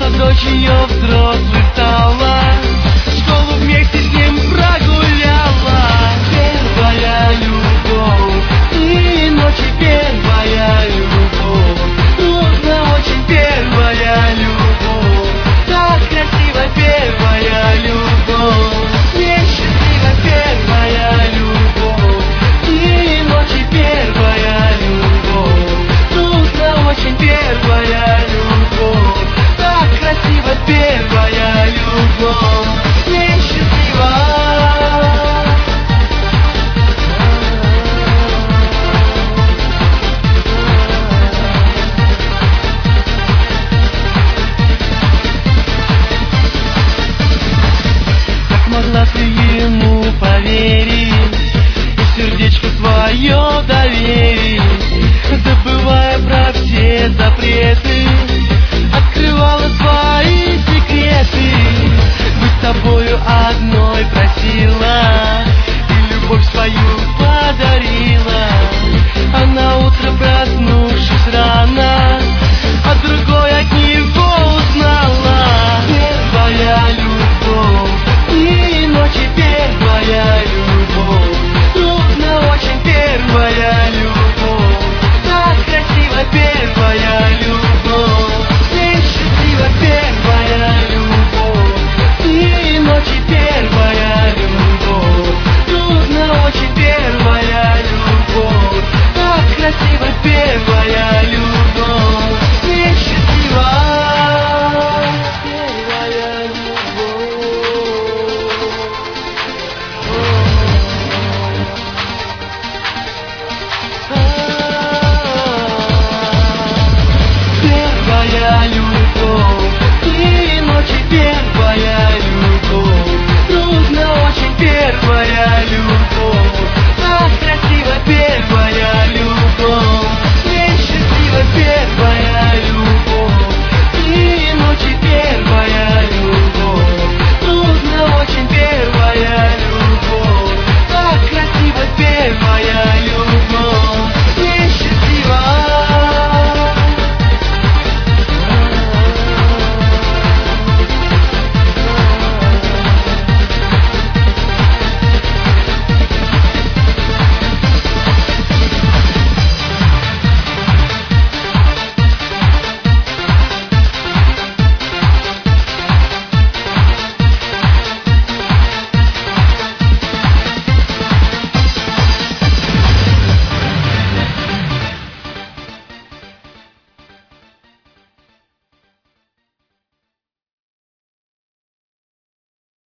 Когда дочь ее взрослой стала, школу вместе с ним прогуляла. Первая любовь, и ночи первая любовь. Трудно очень первая любовь. Так красиво первая любовь. Несчастлива первая любовь, и ночи первая любовь. Трудно очень первая любовь. Так красиво первая любовь. Несчастлива. Как могла ты ему поверить и сердечко свое доверить, забывая про все запреты, открывала свои секреты. Быть с тобою одной просила и любовь свою подарила. А на утро, проснувшись рано, а другой от него узнала. Первая любовь, и ночи первая любовь. Трудно очень первая любовь. Так красиво первая любовь. Несчастлива первая любовь, и ночи первая любовь. Трудно очень первая любовь. Так красиво первая